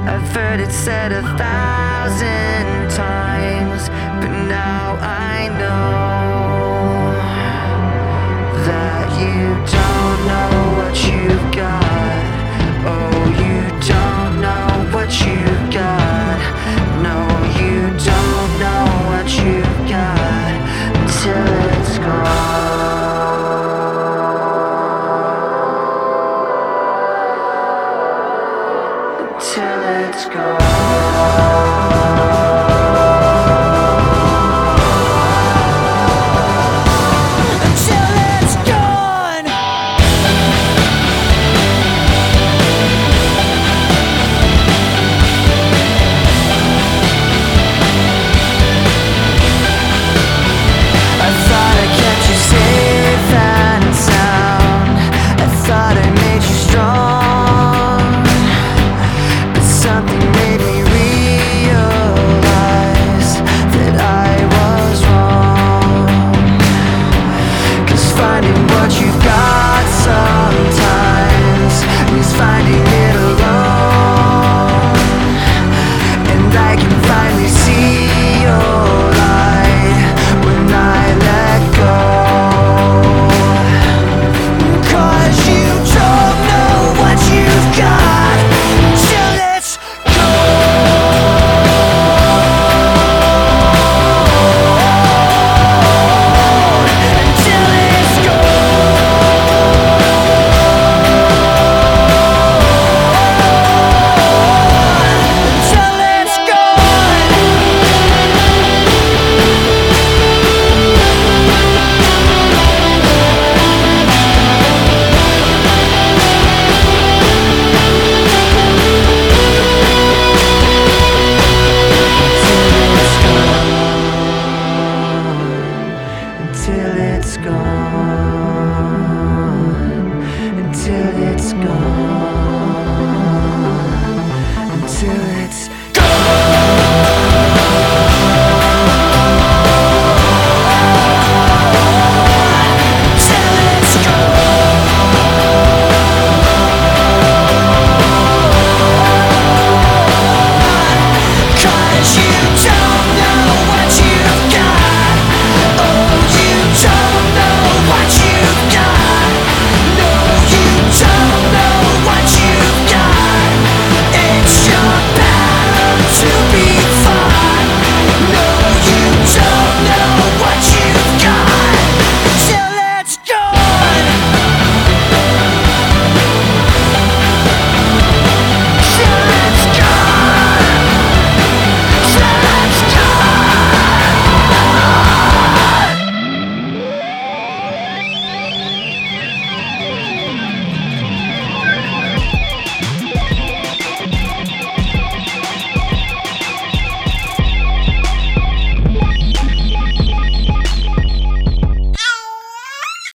I've heard it said 1,000 times, but now I know that you don't know what you've got. Oh, you don't know what you've got. No, you don't know what you've got until it's gone. Until it's gone. Something made me